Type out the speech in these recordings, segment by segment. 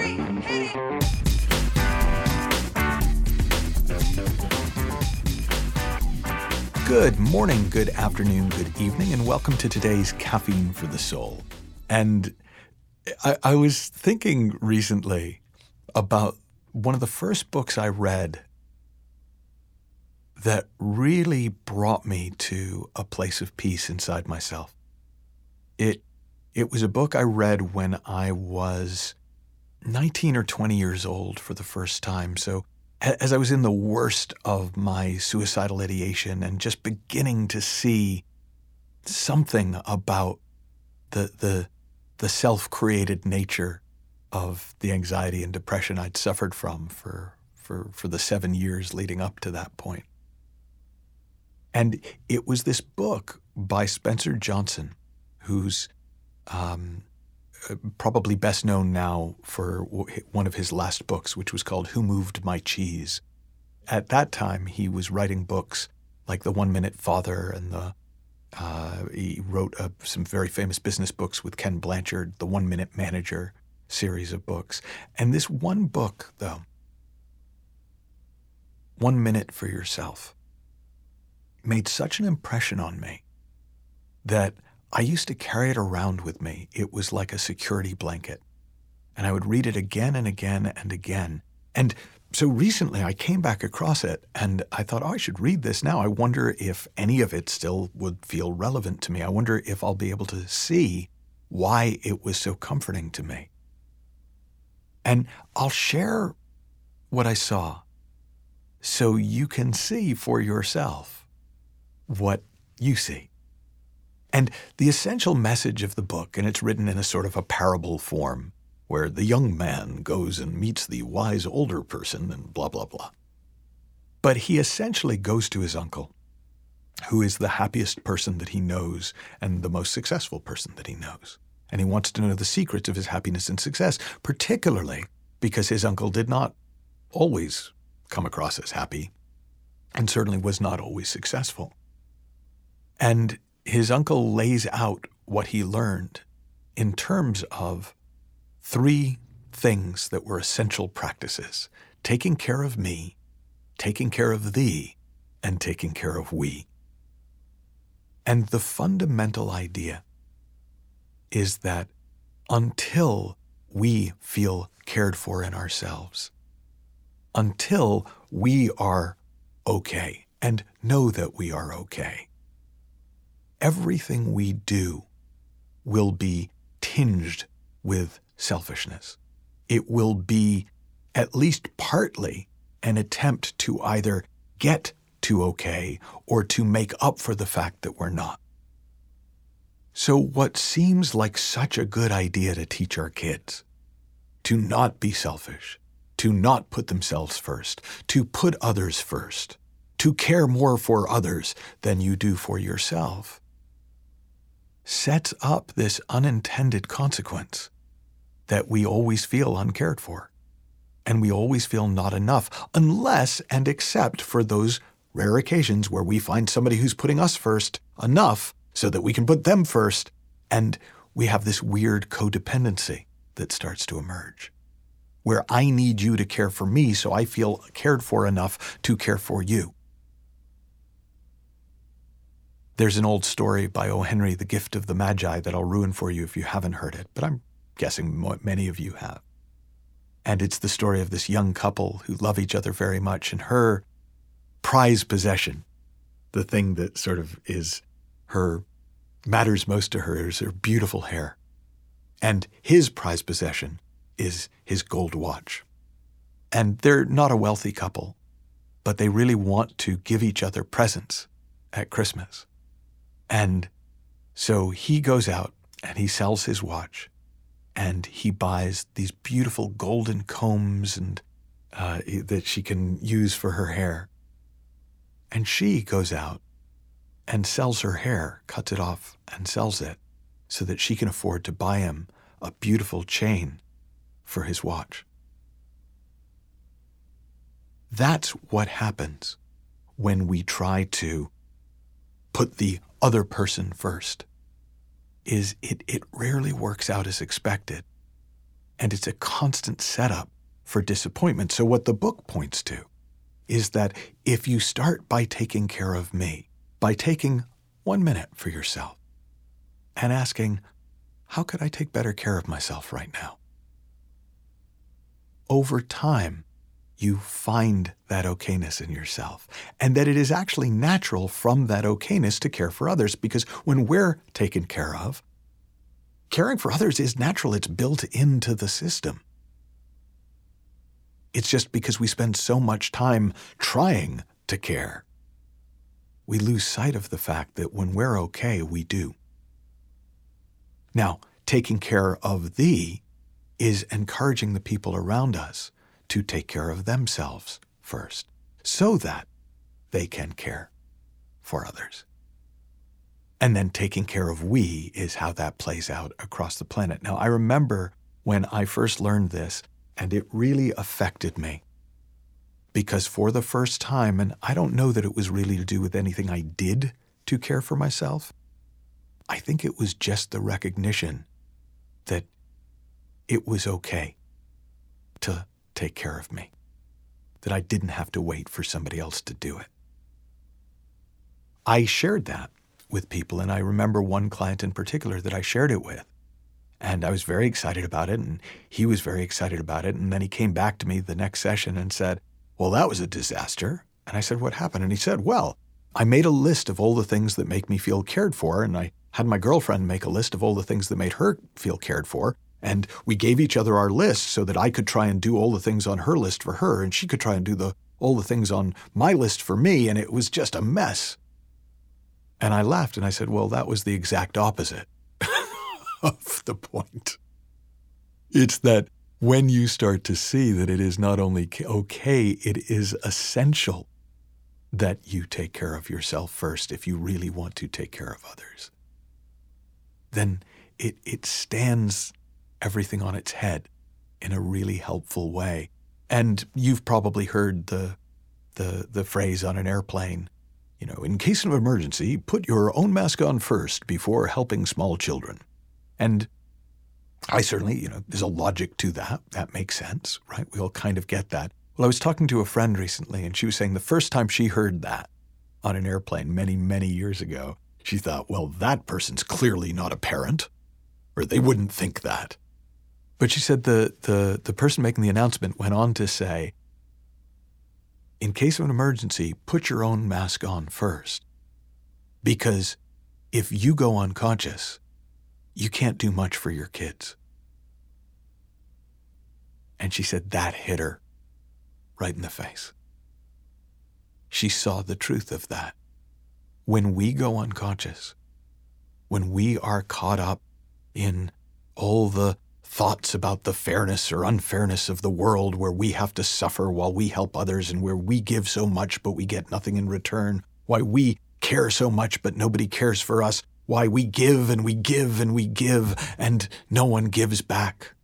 3, hit it! Good morning, good afternoon, good evening, and welcome to today's Caffeine for the Soul. And I was thinking recently about one of the first books I read that really brought me to a place of peace inside myself. It was a book I read when I was 19 or 20 years old for the first time. So as I was in the worst of my suicidal ideation and just beginning to see something about the self-created nature of the anxiety and depression I'd suffered from for the 7 years leading up to that point. And it was this book by Spencer Johnson, who's probably best known now for one of his last books, which was called Who Moved My Cheese? At that time, he was writing books like The 1 Minute Father, and he wrote some very famous business books with Ken Blanchard, the 1 Minute Manager series of books. And this one book, though, 1 Minute for Yourself, made such an impression on me that I used to carry it around with me. It was like a security blanket. And I would read it again and again and again. And so recently I came back across it and I thought, I should read this now. I wonder if any of it still would feel relevant to me. I wonder if I'll be able to see why it was so comforting to me. And I'll share what I saw so you can see for yourself what you see. And the essential message of the book, and it's written in a sort of a parable form, where the young man goes and meets the wise older person and blah, blah, blah. But he essentially goes to his uncle, who is the happiest person that he knows and the most successful person that he knows. And he wants to know the secrets of his happiness and success, particularly because his uncle did not always come across as happy and certainly was not always successful. And his uncle lays out what he learned in terms of 3 things that were essential practices: taking care of me, taking care of thee, and taking care of we. And the fundamental idea is that until we feel cared for in ourselves, until we are okay and know that we are okay, everything we do will be tinged with selfishness. It will be at least partly an attempt to either get to okay or to make up for the fact that we're not. So what seems like such a good idea to teach our kids, to not be selfish, to not put themselves first, to put others first, to care more for others than you do for yourself, sets up this unintended consequence that we always feel uncared for, and we always feel not enough, unless and except for those rare occasions where we find somebody who's putting us first enough so that we can put them first, and we have this weird codependency that starts to emerge, where I need you to care for me so I feel cared for enough to care for you. There's an old story by O. Henry, The Gift of the Magi, that I'll ruin for you if you haven't heard it, but I'm guessing many of you have. And it's the story of this young couple who love each other very much, and her prized possession, the thing that sort of matters most to her, is her beautiful hair. And his prized possession is his gold watch. And they're not a wealthy couple, but they really want to give each other presents at Christmas. And so he goes out and he sells his watch, and he buys these beautiful golden combs and that she can use for her hair. And she goes out and sells her hair, cuts it off and sells it so that she can afford to buy him a beautiful chain for his watch. That's what happens when we try to put the other person first. It rarely works out as expected. And it's a constant setup for disappointment. So what the book points to is that if you start by taking care of me, by taking 1 minute for yourself and asking, how could I take better care of myself right now? Over time, you find that okayness in yourself, and that it is actually natural from that okayness to care for others, because when we're taken care of, caring for others is natural. It's built into the system. It's just because we spend so much time trying to care, we lose sight of the fact that when we're okay, we do. Now, taking care of thee is encouraging the people around us to take care of themselves first, so that they can care for others. And then taking care of we is how that plays out across the planet. Now, I remember when I first learned this, and it really affected me, because for the first time, and I don't know that it was really to do with anything I did to care for myself, I think it was just the recognition that it was okay to take care of me, that I didn't have to wait for somebody else to do it. I shared that with people, and I remember one client in particular that I shared it with. And I was very excited about it, and he was very excited about it. And then he came back to me the next session and said, well, that was a disaster. And I said, what happened? And he said, well, I made a list of all the things that make me feel cared for, and I had my girlfriend make a list of all the things that made her feel cared for, and we gave each other our lists so that I could try and do all the things on her list for her, and she could try and do all the things on my list for me, and it was just a mess. And I laughed, and I said, well, that was the exact opposite of the point. It's that when you start to see that it is not only okay, it is essential that you take care of yourself first if you really want to take care of others, then it stands everything on its head in a really helpful way. And you've probably heard the phrase on an airplane, in case of emergency, put your own mask on first before helping small children. And I certainly, there's a logic to that. That makes sense, right? We all kind of get that. Well, I was talking to a friend recently, and she was saying the first time she heard that on an airplane many, many years ago, she thought, well, that person's clearly not a parent, or they wouldn't think that. But she said the person making the announcement went on to say, in case of an emergency, put your own mask on first. Because if you go unconscious, you can't do much for your kids. And she said that hit her right in the face. She saw the truth of that. When we go unconscious, when we are caught up in all the thoughts about the fairness or unfairness of the world, where we have to suffer while we help others, and where we give so much but we get nothing in return, why we care so much but nobody cares for us, why we give and we give and we give and no one gives back.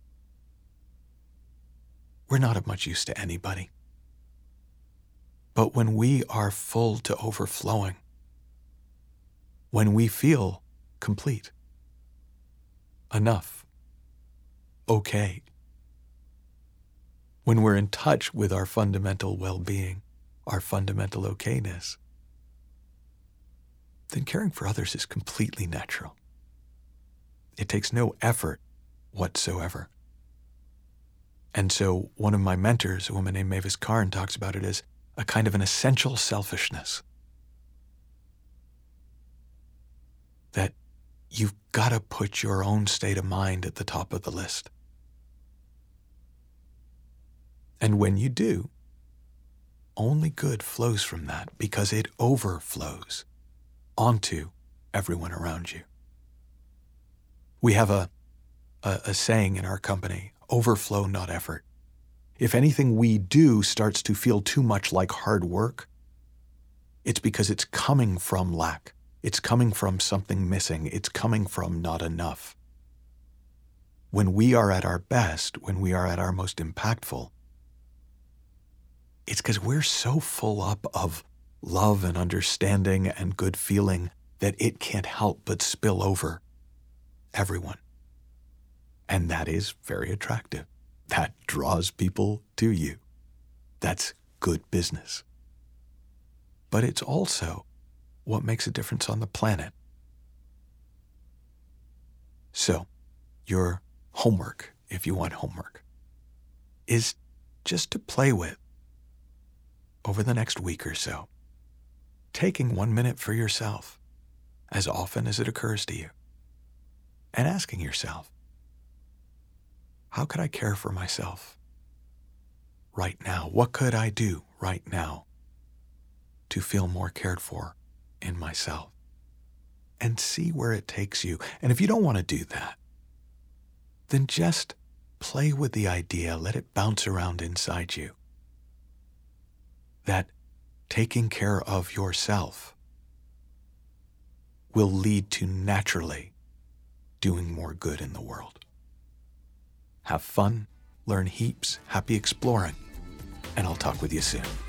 We're not of much use to anybody. But when we are full to overflowing, when we feel complete, enough, okay, when we're in touch with our fundamental well-being, our fundamental okayness, then caring for others is completely natural. It takes no effort whatsoever. And so one of my mentors, a woman named Mavis Karn, talks about it as a kind of an essential selfishness. That you've got to put your own state of mind at the top of the list. And when you do, only good flows from that, because it overflows onto everyone around you. We have a saying in our company, overflow, not effort. If anything we do starts to feel too much like hard work, it's because it's coming from lack. It's coming from something missing. It's coming from not enough. When we are at our best, when we are at our most impactful, it's because we're so full up of love and understanding and good feeling that it can't help but spill over everyone. And that is very attractive. That draws people to you. That's good business. But it's also what makes a difference on the planet. So, your homework, if you want homework, is just to play with over the next week or so, taking 1 minute for yourself as often as it occurs to you, and asking yourself, how could I care for myself right now? What could I do right now to feel more cared for in myself? And see where it takes you. And if you don't want to do that, then just play with the idea, let it bounce around inside you, that taking care of yourself will lead to naturally doing more good in the world. Have fun, learn heaps, happy exploring, and I'll talk with you soon.